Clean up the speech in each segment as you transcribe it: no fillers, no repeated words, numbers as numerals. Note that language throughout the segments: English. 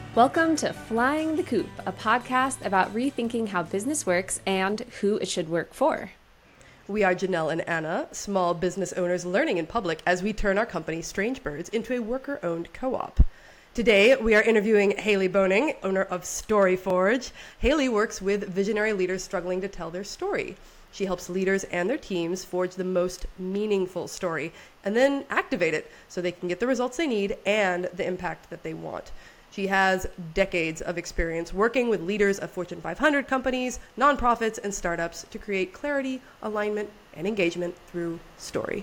Welcome to Flying the Coop, a podcast about rethinking how business works and who it should work for. We are Janelle and Anna, small business owners learning in public as we turn our company, Strange Birds, into a worker-owned co-op. Today, we are interviewing Haley Boning, owner of StoryForge. Haley works with visionary leaders struggling to tell their story. She helps leaders and their teams forge the most meaningful story and then activate it so they can get the results they need and the impact that they want. She has decades of experience working with leaders of Fortune 500 companies, nonprofits, and startups to create clarity, alignment, and engagement through story.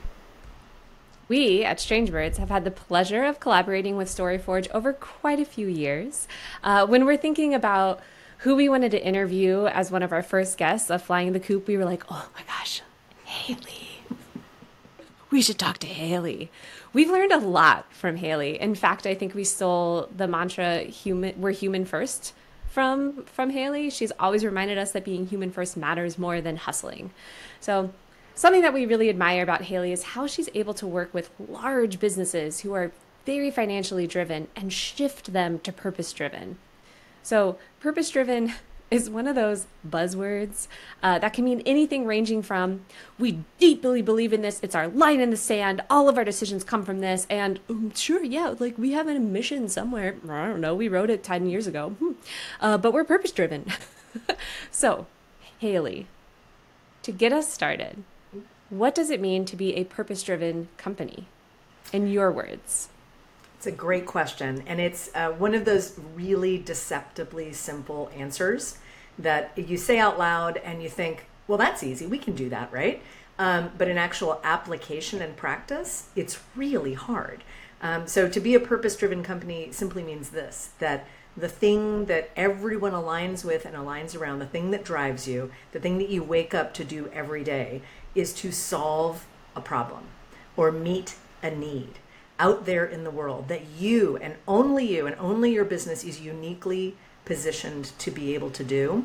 We at Strange Birds have had the pleasure of collaborating with StoryForge over quite a few years. When we're thinking about who we wanted to interview as one of our first guests of Flying the Coop, we were like, oh my gosh, Haley. We should talk to Haley. We've learned a lot from Haley. In fact, I think we stole the mantra we're human first from Haley. She's always reminded us that being human first matters more than hustling. So something that we really admire about Haley is how she's able to work with large businesses who are very financially driven and shift them to purpose driven. So purpose driven is one of those buzzwords that can mean anything ranging from, we deeply believe in this, it's our line in the sand, all of our decisions come from this, and sure, yeah, like we have a mission somewhere, I don't know, we wrote it 10 years ago, but we're purpose driven. So, Haley, to get us started, what does it mean to be a purpose driven company, in your words? It's a great question, and it's one of those really deceptively simple answers that you say out loud and you think, well, that's easy, we can do that, right? But in actual application and practice, it's really hard. So to be a purpose-driven company simply means this, that the thing that everyone aligns with and aligns around, the thing that drives you, the thing that you wake up to do every day is to solve a problem or meet a need out there in the world that you and only your business is uniquely positioned to be able to do.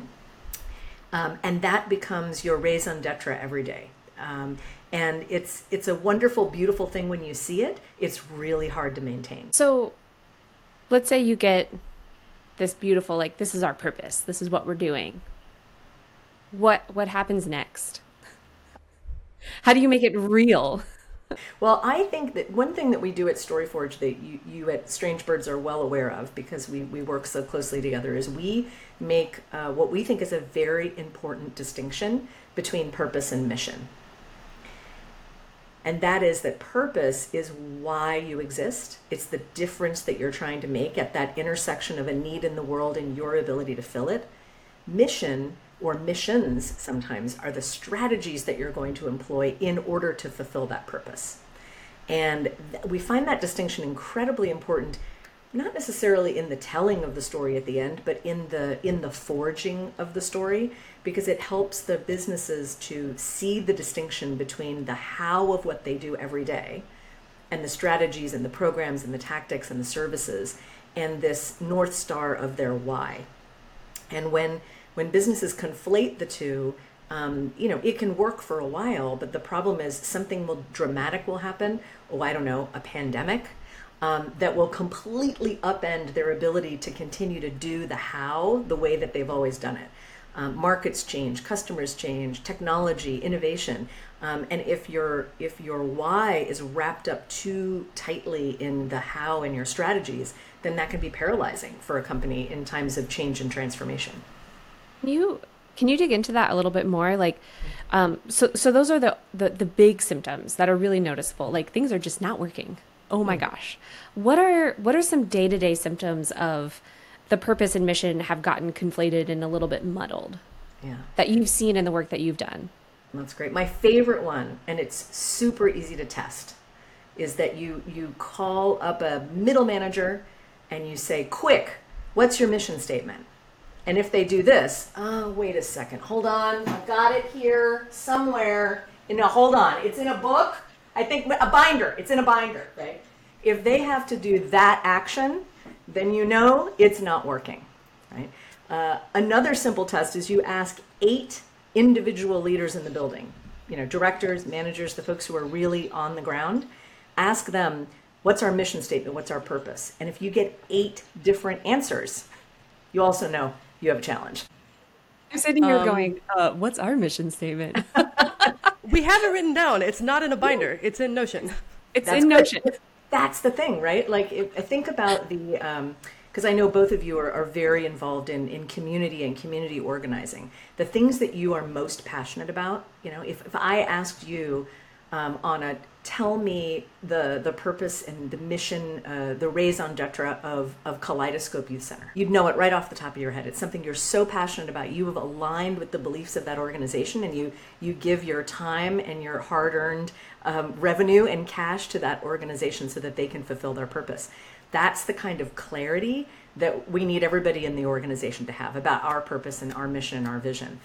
And that becomes your raison d'etre every day. And it's a wonderful, beautiful thing when you see it. It's really hard to maintain. So let's say you get this beautiful, like, this is our purpose, this is what we're doing. What happens next? How do you make it real? Well, I think that one thing that we do at StoryForge that you at Strange Birds are well aware of, because we work so closely together, is we make what we think is a very important distinction between purpose and mission. And that is that purpose is why you exist. It's the difference that you're trying to make at that intersection of a need in the world and your ability to fill it. Mission, or missions sometimes, are the strategies that you're going to employ in order to fulfill that purpose. And we find that distinction incredibly important, not necessarily in the telling of the story at the end, but in the forging of the story, because it helps the businesses to see the distinction between the how of what they do every day and the strategies and the programs and the tactics and the services and this North Star of their why. And when businesses conflate the two, it can work for a while, but the problem is something dramatic will happen. A pandemic that will completely upend their ability to continue to do the how the way that they've always done it. Markets change, customers change, technology, innovation. And if your why is wrapped up too tightly in the how and your strategies, then that can be paralyzing for a company in times of change and transformation. Can you dig into that a little bit more? Like, so those are the big symptoms that are really noticeable. Like, things are just not working. Oh my gosh. What are some day-to-day symptoms of the purpose and mission have gotten conflated and a little bit muddled? Yeah. That you've seen in the work that you've done? That's great. My favorite one, and it's super easy to test, is that you call up a middle manager and you say, quick, what's your mission statement? And if they do this, wait a second, hold on, I've got it here somewhere. Hold on, it's in a book. I think a binder, it's in a binder, right? If they have to do that action, then you know it's not working, right? Another simple test is you ask 8 individual leaders in the building, directors, managers, the folks who are really on the ground, ask them, What's our mission statement? What's our purpose? And if you get 8 different answers, you also know you have a challenge. I'm sitting here going, what's our mission statement? We have it written down. It's not in a binder. It's in Notion. It's in Notion. That's the thing, right? Like, think about because I know both of you are very involved in community and community organizing. The things that you are most passionate about, if I asked you, Anna, tell me the purpose and the mission, the raison d'etre of Kaleidoscope Youth Center. You'd know it right off the top of your head. It's something you're so passionate about. You have aligned with the beliefs of that organization, and you give your time and your hard-earned revenue and cash to that organization so that they can fulfill their purpose. That's the kind of clarity that we need everybody in the organization to have about our purpose and our mission and our vision.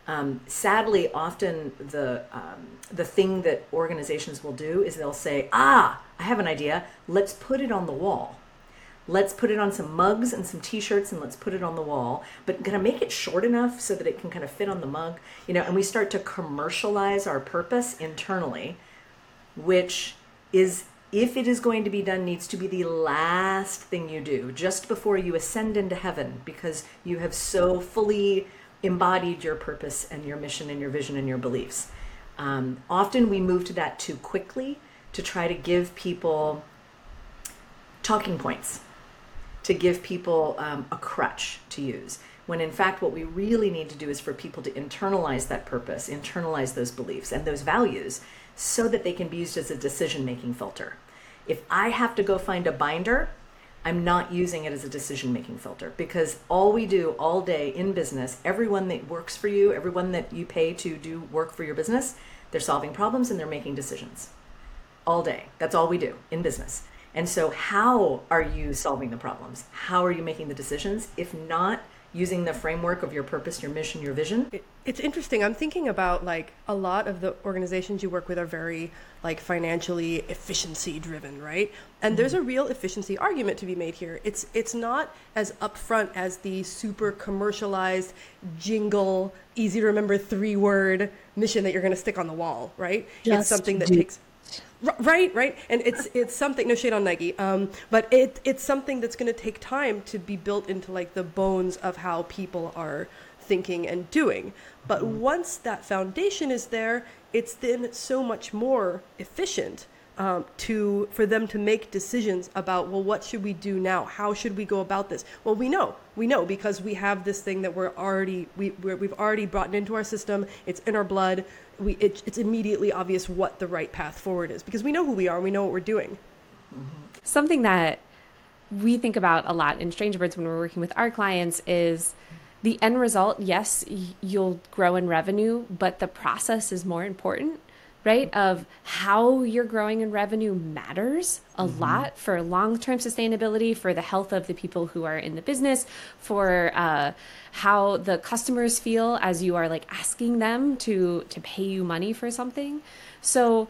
Sadly, often the thing that organizations will do is they'll say, I have an idea. Let's put it on the wall. Let's put it on some mugs and some t-shirts and let's put it on the wall, but kind of make it short enough so that it can kind of fit on the mug, and we start to commercialize our purpose internally, which is, if it is going to be done, needs to be the last thing you do just before you ascend into heaven, because you have so fully embodied your purpose and your mission and your vision and your beliefs. Often we move to that too quickly to try to give people talking points, to give people a crutch to use, when in fact what we really need to do is for people to internalize that purpose, internalize those beliefs and those values so that they can be used as a decision-making filter. If I have to go find a binder, I'm not using it as a decision-making filter, because all we do all day in business, everyone that works for you, everyone that you pay to do work for your business, they're solving problems and they're making decisions all day. That's all we do in business. And so how are you solving the problems? How are you making the decisions? If not using the framework of your purpose, your mission, your vision? It's interesting. I'm thinking about, like, a lot of the organizations you work with are very, like, financially efficiency driven, right? And there's a real efficiency argument to be made here. It's not as upfront as the super commercialized jingle, easy to remember 3-word mission that you're going to stick on the wall, right? It's something that takes... Right. And it's something, no shade on Nike, but it's something that's going to take time to be built into, like, the bones of how people are thinking and doing. But once that foundation is there, it's then so much more efficient for them to make decisions about, well, what should we do now? How should we go about this? Well, we know because we have this thing that we've already brought into our system. It's in our blood. It's immediately obvious what the right path forward is, because we know who we are and we know what we're doing. Something that we think about a lot in Strange Birds when we're working with our clients is the end result. Yes, you'll grow in revenue, but the process is more important, right? Of how you're growing in revenue matters a lot for long-term sustainability, for the health of the people who are in the business, for how the customers feel as you are, like, asking them to pay you money for something. So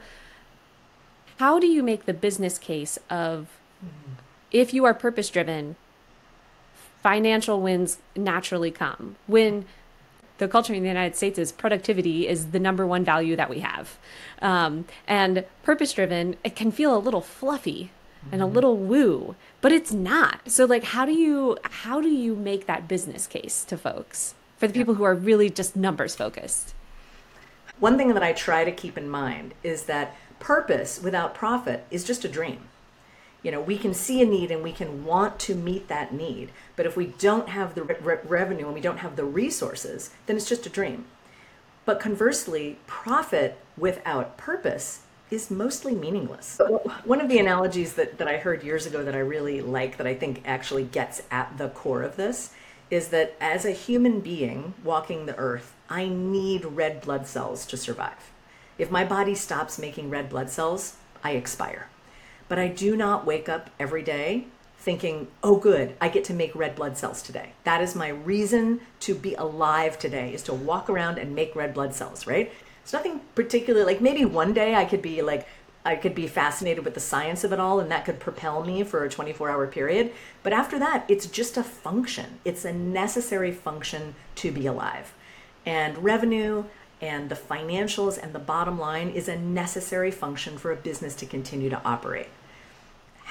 how do you make the business case of, if you are purpose-driven, financial wins naturally come? When the culture in the United States is productivity is the number one value that we have. And purpose-driven, it can feel a little fluffy and a little woo, but it's not. So, like, how do you make that business case to folks, for the people who are really just numbers focused? One thing that I try to keep in mind is that purpose without profit is just a dream. We can see a need and we can want to meet that need, but if we don't have the revenue and we don't have the resources, then it's just a dream. But conversely, profit without purpose is mostly meaningless. One of the analogies that I heard years ago that I really like, that I think actually gets at the core of this, is that as a human being walking the earth, I need red blood cells to survive. If my body stops making red blood cells, I expire. But I do not wake up every day thinking, oh good, I get to make red blood cells today. That is my reason to be alive today, is to walk around and make red blood cells, right? It's nothing particular. Like, maybe one day I could be fascinated with the science of it all, and that could propel me for a 24-hour period. But after that, it's just a function. It's a necessary function to be alive. And revenue and the financials and the bottom line is a necessary function for a business to continue to operate.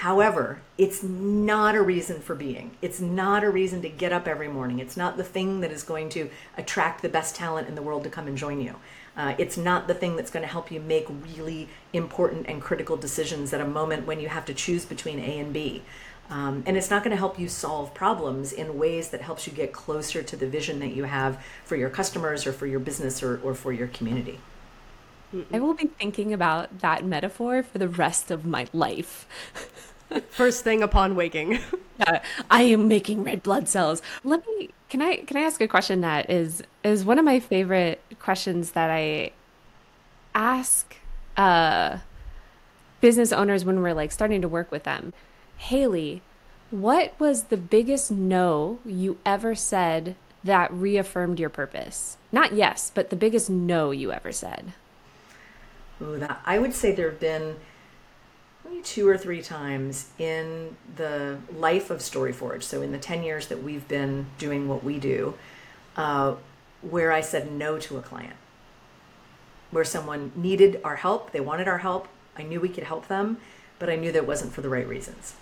However, it's not a reason for being. It's not a reason to get up every morning. It's not the thing that is going to attract the best talent in the world to come and join you. It's not the thing that's going to help you make really important and critical decisions at a moment when you have to choose between A and B. And it's not going to help you solve problems in ways that helps you get closer to the vision that you have for your customers or for your business or for your community. I will be thinking about that metaphor for the rest of my life. First thing upon waking. I am making red blood cells. Can I ask a question that is one of my favorite questions that I ask business owners when we're like starting to work with them. Haley, what was the biggest no you ever said that reaffirmed your purpose? Not yes, but the biggest no you ever said. Ooh, I would say there have been maybe 2 or 3 times in the life of StoryForge, so in the 10 years that we've been doing what we do, where I said no to a client, where someone needed our help, they wanted our help, I knew we could help them, but I knew that it wasn't for the right reasons.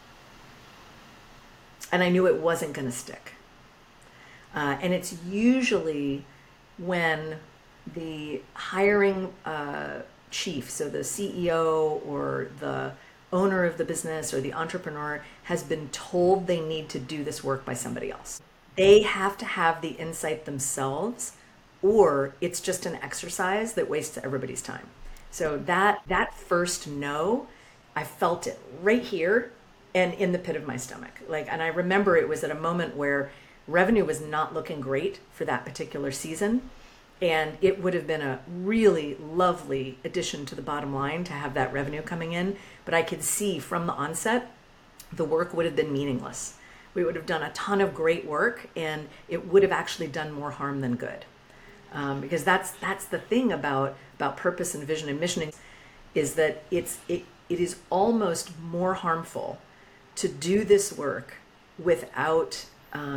And I knew it wasn't going to stick. And it's usually when the hiring chief, so the CEO or the owner of the business or the entrepreneur, has been told they need to do this work by somebody else. They have to have the insight themselves, or it's just an exercise that wastes everybody's time. So that first no, I felt it right here and in the pit of my stomach. And I remember it was at a moment where revenue was not looking great for that particular season. And it would have been a really lovely addition to the bottom line to have that revenue coming in. But I could see from the onset, the work would have been meaningless. We would have done a ton of great work, and it would have actually done more harm than good. Because that's the thing about purpose and vision and mission, is that it is almost more harmful to do this work without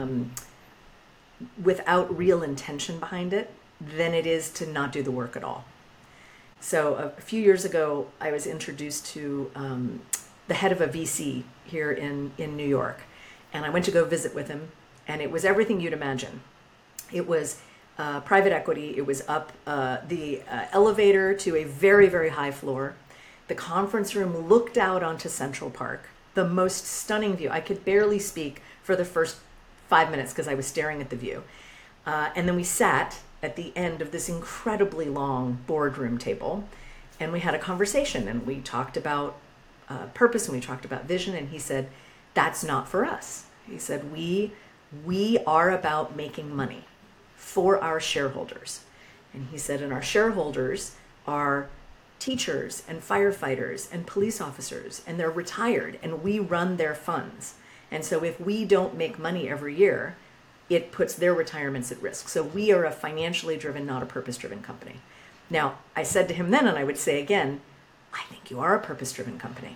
real intention behind it than it is to not do the work at all. So a few years ago, I was introduced to the head of a VC here in New York, and I went to go visit with him, and it was everything you'd imagine. It was private equity. It was up the elevator to a very, very high floor. The conference room looked out onto Central Park, the most stunning view. I could barely speak for the first 5 minutes because I was staring at the view. And then we sat at the end of this incredibly long boardroom table, and we had a conversation, and we talked about purpose, and we talked about vision, and he said, that's not for us. He said, we are about making money for our shareholders. And he said, and our shareholders are teachers and firefighters and police officers, and they're retired, and we run their funds. And so if we don't make money every year, it puts their retirements at risk. So we are a financially driven, not a purpose-driven company. Now, I said to him then, and I would say again, I think you are a purpose-driven company.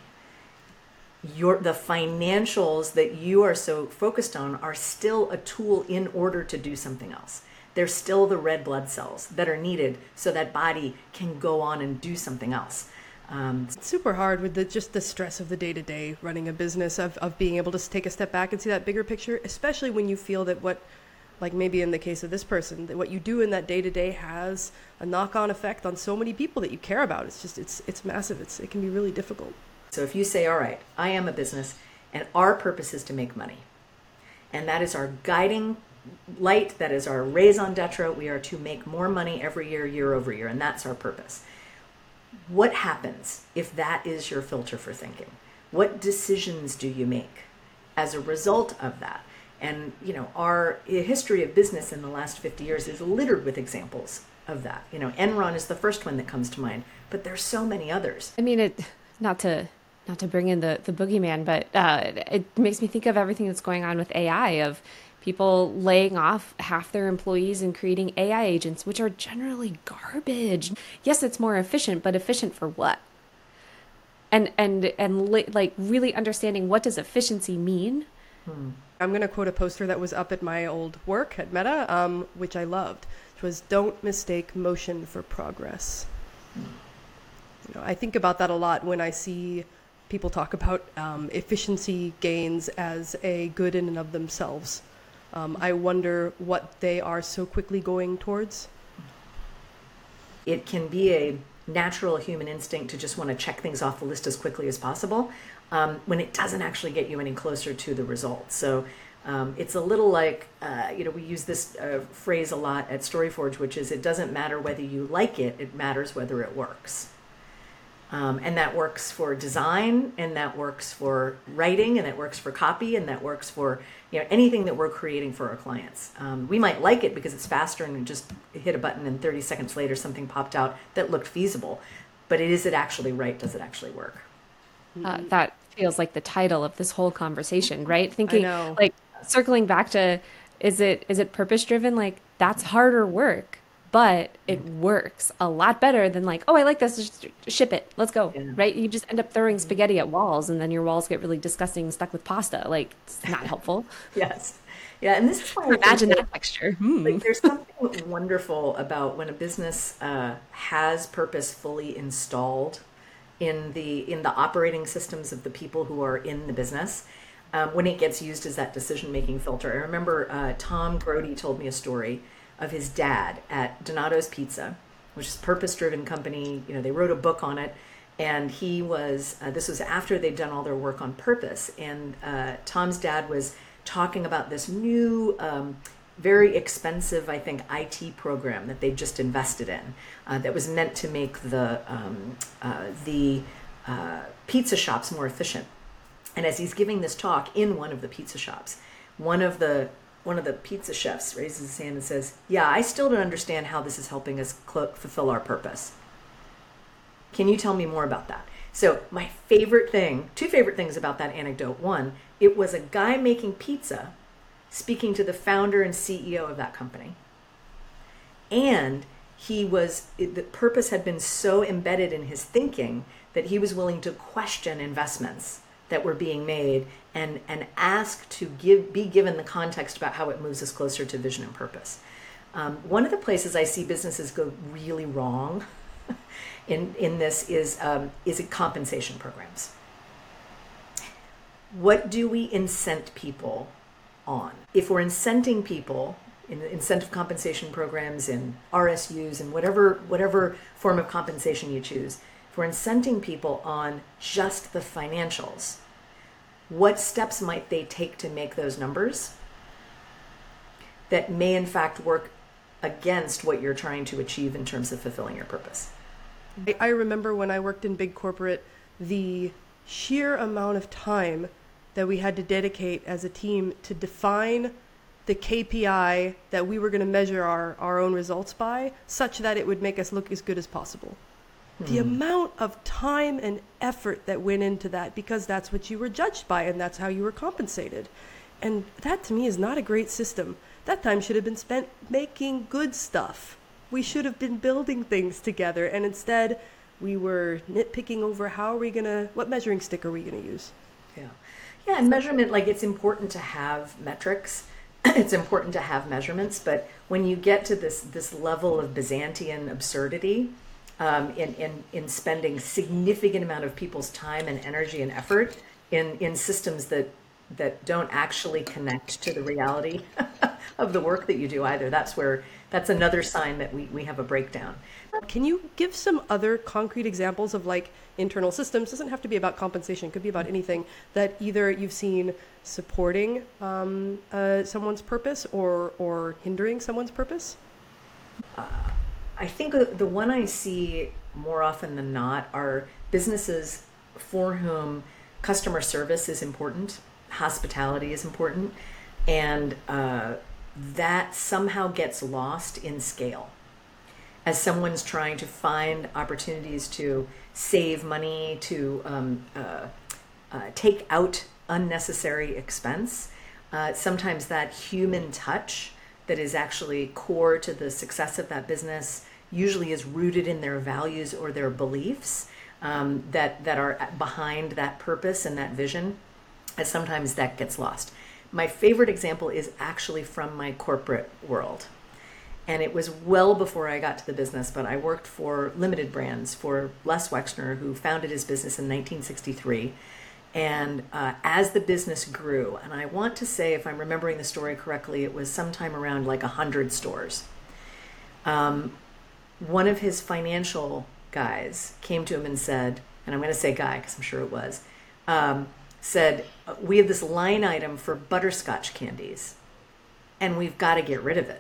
The financials that you are so focused on are still a tool in order to do something else. They're still the red blood cells that are needed so that body can go on and do something else. It's super hard with just the stress of the day-to-day running a business, of being able to take a step back and see that bigger picture, especially when you feel that like maybe in the case of this person, that what you do in that day-to-day has a knock-on effect on so many people that you care about. It's massive. It can be really difficult. So if you say, all right, I am a business and our purpose is to make money, and that is our guiding light, that is our raison d'etre, we are to make more money every year, year over year, and that's our purpose. What happens if that is your filter for thinking? What decisions do you make as a result of that? And, our history of business in the last 50 years is littered with examples of that. Enron is the first one that comes to mind, but there's so many others. I mean, not to bring in the boogeyman, but it makes me think of everything that's going on with AI, of people laying off half their employees and creating AI agents, which are generally garbage. Yes, it's more efficient, but efficient for what? And like really understanding, what does efficiency mean? I'm going to quote a poster that was up at my old work at Meta, which I loved, which was, don't mistake motion for progress. I think about that a lot when I see people talk about efficiency gains as a good in and of themselves. I wonder what they are so quickly going towards. It can be a natural human instinct to just want to check things off the list as quickly as possible when it doesn't actually get you any closer to the result. So it's a little like, we use this phrase a lot at StoryForge, which is, it doesn't matter whether you like it, it matters whether it works. And that works for design, and that works for writing, and that works for copy, and that works for anything that we're creating for our clients. We might like it because it's faster and we just hit a button and 30 seconds later something popped out that looked feasible. But is it actually right? Does it actually work? That feels like the title of this whole conversation, right? Thinking, I know. like, circling back to, is it purpose driven? Like, that's harder work, but it works a lot better than like, oh, I like this, just ship it, let's go, right? You just end up throwing spaghetti at walls, and then your walls get really disgusting, stuck with pasta. Like, it's not helpful. Yes. Yeah, and this is why I think Imagine that texture. like, there's something wonderful about when a business has purpose fully installed in the operating systems of the people who are in the business. When it gets used as that decision-making filter. I remember Tom Grody told me a story of his dad at Donato's Pizza, which is a purpose-driven company. They wrote a book on it, and he was, this was after they'd done all their work on purpose, and Tom's dad was talking about this new, very expensive, I think, IT program that they just invested in that was meant to make the pizza shops more efficient. And as he's giving this talk in one of the pizza shops, one of the pizza chefs raises his hand and says, "Yeah, I still don't understand how this is helping us fulfill our purpose. Can you tell me more about that?" So my two favorite things about that anecdote. One, it was a guy making pizza speaking to the founder and CEO of that company. And the purpose had been so embedded in his thinking that he was willing to question investments that were being made and ask to be given the context about how it moves us closer to vision and purpose. One of the places I see businesses go really wrong in this is compensation programs. What do we incent people on? If we're incenting people in incentive compensation programs, in RSUs, and whatever form of compensation you choose, if we're incenting people on just the financials, what steps might they take to make those numbers that may in fact work against what you're trying to achieve in terms of fulfilling your purpose? I remember when I worked in big corporate, the sheer amount of time that we had to dedicate as a team to define the KPI that we were going to measure our own results by, such that it would make us look as good as possible. The amount of time and effort that went into that, because that's what you were judged by and that's how you were compensated. And that to me is not a great system. That time should have been spent making good stuff. We should have been building things together, and instead we were nitpicking over what measuring stick are we going to use? Yeah, and measurement, like, it's important to have metrics. It's important to have measurements, but when you get to this level of Byzantine absurdity, in spending significant amount of people's time and energy and effort in systems that don't actually connect to the reality of the work that you do either, that's another sign that we have a breakdown. Can you give some other concrete examples of, like, internal systems? Doesn't have to be about compensation, could be about anything that either you've seen supporting someone's purpose or hindering someone's purpose? I think the one I see more often than not are businesses for whom customer service is important, hospitality is important, and that somehow gets lost in scale. As someone's trying to find opportunities to save money, to take out unnecessary expense, sometimes that human touch that is actually core to the success of that business usually is rooted in their values or their beliefs that are behind that purpose and that vision, and sometimes that gets lost. My favorite example is actually from my corporate world. And it was well before I got to the business, but I worked for Limited Brands for Les Wexner, who founded his business in 1963. And as the business grew, and I want to say, if I'm remembering the story correctly, it was sometime around like 100 stores. One of his financial guys came to him and said, and I'm going to say guy because I'm sure it was, said, we have this line item for butterscotch candies, and we've got to get rid of it.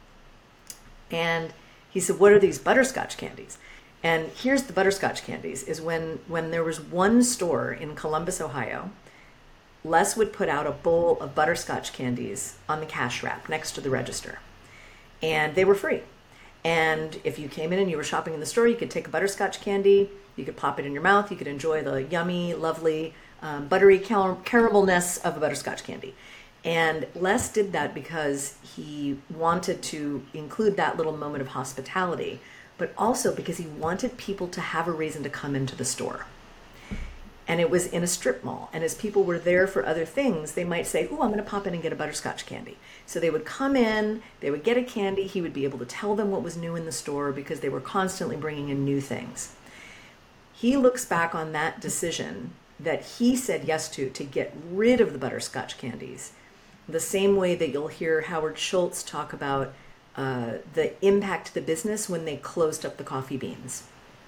And he said, what are these butterscotch candies? And here's the butterscotch candies, is when there was one store in Columbus, Ohio, Les would put out a bowl of butterscotch candies on the cash wrap next to the register. And they were free. And if you came in and you were shopping in the store, you could take a butterscotch candy, you could pop it in your mouth, you could enjoy the yummy, lovely, buttery caramelness of a butterscotch candy. And Les did that because he wanted to include that little moment of hospitality, but also because he wanted people to have a reason to come into the store. And it was in a strip mall. And as people were there for other things, they might say, oh, I'm going to pop in and get a butterscotch candy. So they would come in, they would get a candy. He would be able to tell them what was new in the store because they were constantly bringing in new things. He looks back on that decision that he said yes to get rid of the butterscotch candies, the same way that you'll hear Howard Schultz talk about the impact to the business when they closed up the coffee beans.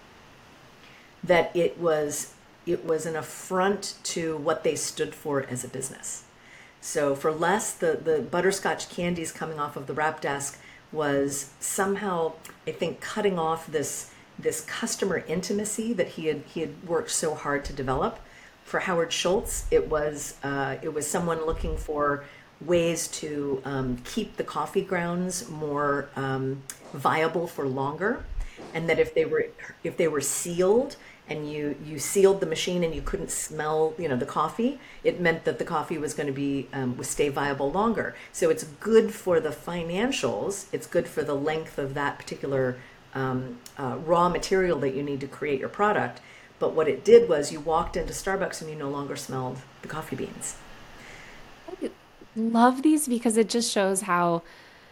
That it was an affront to what they stood for as a business. So for Les, the butterscotch candies coming off of the wrap desk was somehow, I think, cutting off this customer intimacy that he had worked so hard to develop. For Howard Schultz, it was someone looking for ways to keep the coffee grounds more viable for longer, and that if they were sealed and you sealed the machine and you couldn't smell the coffee, it meant that the coffee was going to be would stay viable longer. So it's good for the financials, it's good for the length of that particular raw material that you need to create your product. But what it did was you walked into Starbucks and you no longer smelled the coffee beans. I love these because it just shows how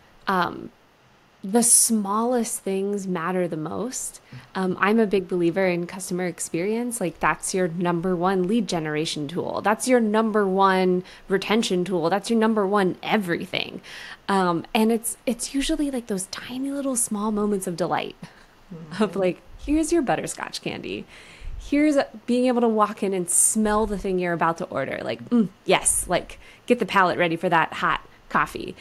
the smallest things matter the most. I'm a big believer in customer experience. Like, that's your number one lead generation tool. That's your number one retention tool. That's your number one everything. And it's usually like those tiny little small moments of delight of like, here's your butterscotch candy. Here's being able to walk in and smell the thing you're about to order. Like, yes, like get the palate ready for that hot coffee.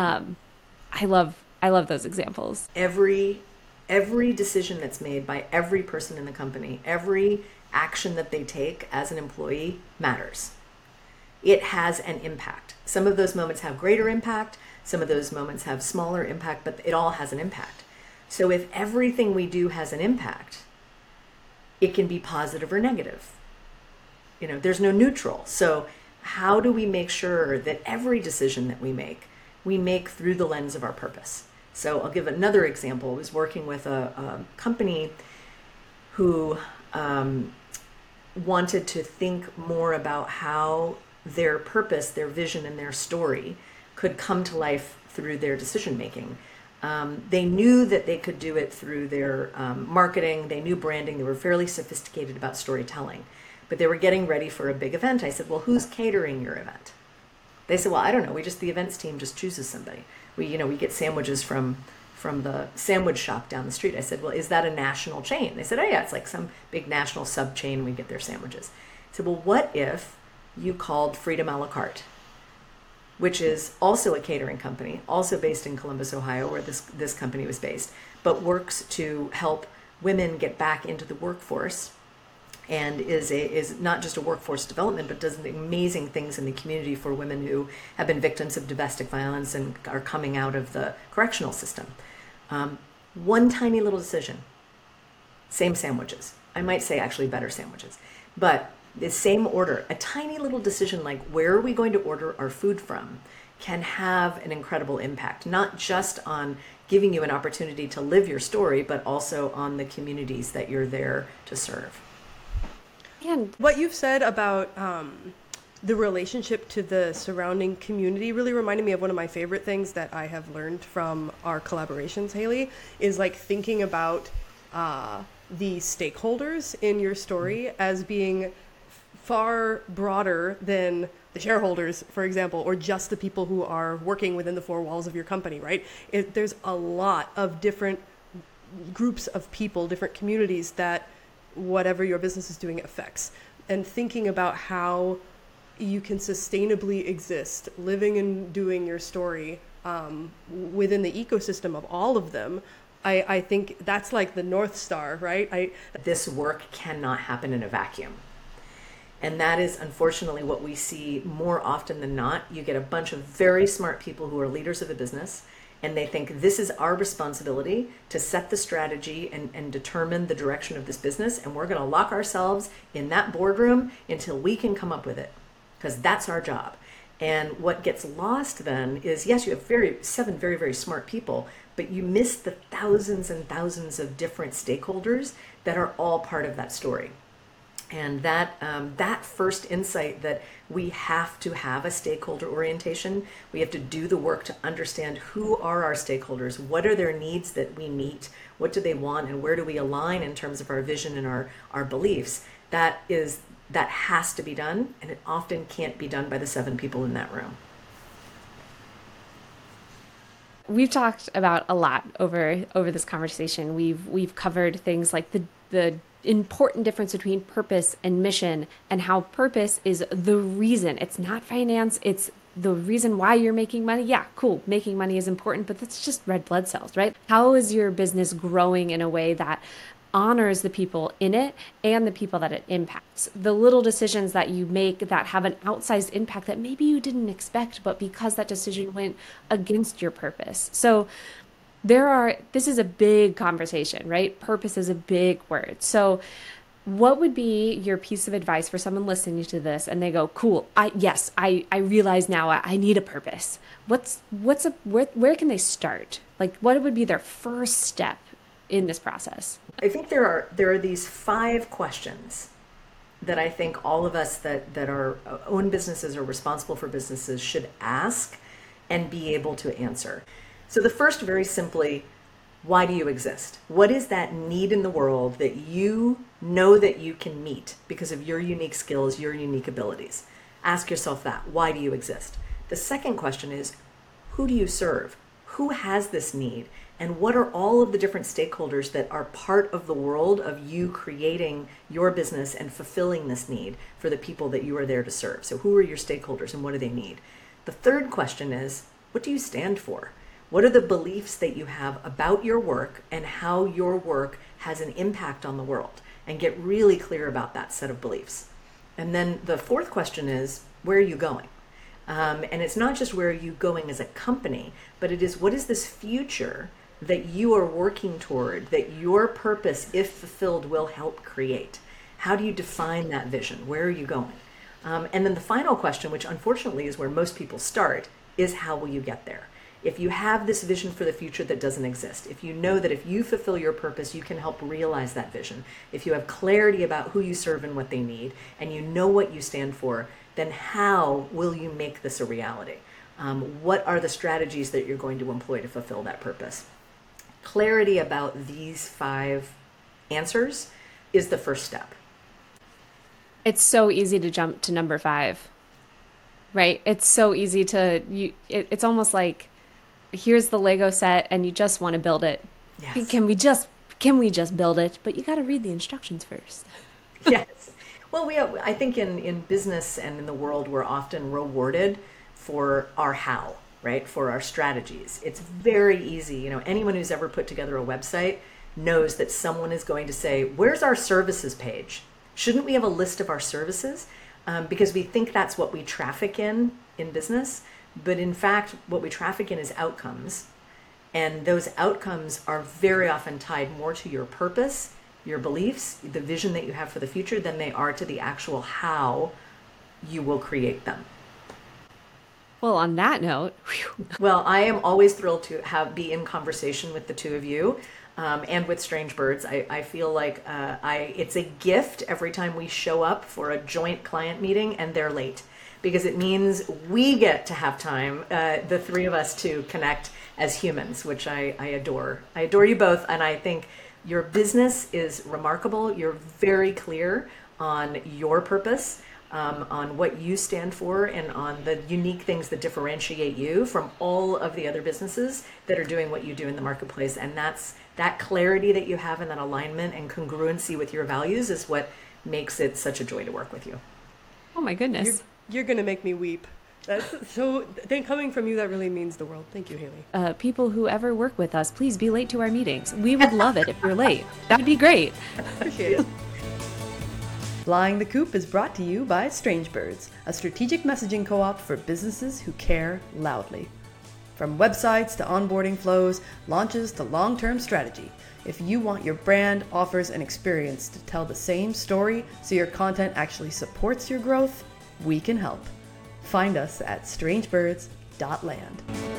I love those examples. Every decision that's made by every person in the company, every action that they take as an employee matters. It has an impact. Some of those moments have greater impact. Some of those moments have smaller impact, but it all has an impact. So if everything we do has an impact, it can be positive or negative. There's no neutral. So how do we make sure that every decision that we make through the lens of our purpose? So I'll give another example. I was working with a company who wanted to think more about how their purpose, their vision, and their story could come to life through their decision making. They knew that they could do it through their marketing. They knew branding. They were fairly sophisticated about storytelling. But they were getting ready for a big event. I said, well, who's catering your event? They said, well, I don't know. The events team just chooses somebody. We get sandwiches from the sandwich shop down the street. I said, well, is that a national chain? They said, oh yeah, it's like some big national sub chain. We get their sandwiches. I said, well, what if you called Freedom a la carte, which is also a catering company, also based in Columbus, Ohio, where this company was based, but works to help women get back into the workforce, and is not just a workforce development, but does amazing things in the community for women who have been victims of domestic violence and are coming out of the correctional system. One tiny little decision, same sandwiches. I might say actually better sandwiches, but the same order, a tiny little decision like where are we going to order our food from can have an incredible impact, not just on giving you an opportunity to live your story, but also on the communities that you're there to serve. And what you've said about the relationship to the surrounding community really reminded me of one of my favorite things that I have learned from our collaborations, Haley, is like thinking about the stakeholders in your story as being far broader than the shareholders, for example, or just the people who are working within the four walls of your company, right? There's a lot of different groups of people, different communities that whatever your business is doing affects. And thinking about how you can sustainably exist, living and doing your story within the ecosystem of all of them, I think that's like the North Star, right? This work cannot happen in a vacuum. And that is unfortunately what we see more often than not. You get a bunch of very smart people who are leaders of a business, and they think this is our responsibility to set the strategy and determine the direction of this business, and we're going to lock ourselves in that boardroom until we can come up with it, because that's our job. And what gets lost then is, yes, you have seven very, very smart people, but you miss the thousands and thousands of different stakeholders that are all part of that story. And that first insight that we have to have a stakeholder orientation, we have to do the work to understand who are our stakeholders, what are their needs that we meet, what do they want, and where do we align in terms of our vision and our beliefs. That has to be done, and it often can't be done by the 7 people in that room. We've talked about a lot over this conversation. We've covered things like the important difference between purpose and mission, and how purpose is the reason. It's not finance, it's the reason why you're making money. Yeah, cool, making money is important, but that's just red blood cells, right? How is your business growing in a way that honors the people in it and the people that it impacts? The little decisions that you make that have an outsized impact that maybe you didn't expect, but because that decision went against your purpose. So this is a big conversation, right? Purpose is a big word. So what would be your piece of advice for someone listening to this and they go, cool, I realize now I need a purpose. Where can they start? Like, what would be their first step in this process? I think there are these 5 questions that I think all of us that are own businesses or responsible for businesses should ask and be able to answer. So the first, very simply, why do you exist? What is that need in the world that you know that you can meet because of your unique skills, your unique abilities? Ask yourself that. Why do you exist? The second question is, who do you serve? Who has this need? And what are all of the different stakeholders that are part of the world of you creating your business and fulfilling this need for the people that you are there to serve? So who are your stakeholders and what do they need? The third question is, what do you stand for? What are the beliefs that you have about your work and how your work has an impact on the world? And get really clear about that set of beliefs. And then the fourth question is, where are you going? And it's not just where are you going as a company, but it is, what is this future that you are working toward, that your purpose, if fulfilled, will help create? How do you define that vision? Where are you going? And then the final question, which unfortunately is where most people start, is how will you get there? If you have this vision for the future that doesn't exist, if you know that if you fulfill your purpose, you can help realize that vision, if you have clarity about who you serve and what they need, and you know what you stand for, then how will you make this a reality? What are the strategies that you're going to employ to fulfill that purpose? Clarity about these 5 answers is the first step. It's so easy to jump to number 5, right? It's so easy it's almost like, here's the Lego set and you just want to build it. Yes. Can we just build it? But you got to read the instructions first. Yes. Well, I think in business and in the world, we're often rewarded for our how, right? For our strategies. It's very easy. Anyone who's ever put together a website knows that someone is going to say, where's our services page? Shouldn't we have a list of our services? Because we think that's what we traffic in business. But in fact, what we traffic in is outcomes. And those outcomes are very often tied more to your purpose, your beliefs, the vision that you have for the future, than they are to the actual how you will create them. Well, on that note, well, I am always thrilled to be in conversation with the two of you and with Strange Birds. I feel like it's a gift every time we show up for a joint client meeting and they're late. because it means we get to have time, the three of us, to connect as humans, which I adore. I adore you both, and I think your business is remarkable. You're very clear on your purpose, on what you stand for, and on the unique things that differentiate you from all of the other businesses that are doing what you do in the marketplace. And that clarity that you have, and that alignment and congruency with your values is what makes it such a joy to work with you. Oh my goodness. You're going to make me weep. That's so, then coming from you, that really means the world. Thank you, Haley. People who ever work with us, please be late to our meetings. We would love it if you're late. That'd be great. Appreciate it. Flying the Coop is brought to you by Strangebirds, a strategic messaging co-op for businesses who care loudly. From websites to onboarding flows, launches to long-term strategy, if you want your brand, offers, and experience to tell the same story so your content actually supports your growth, we can help. Find us at strangebirds.land.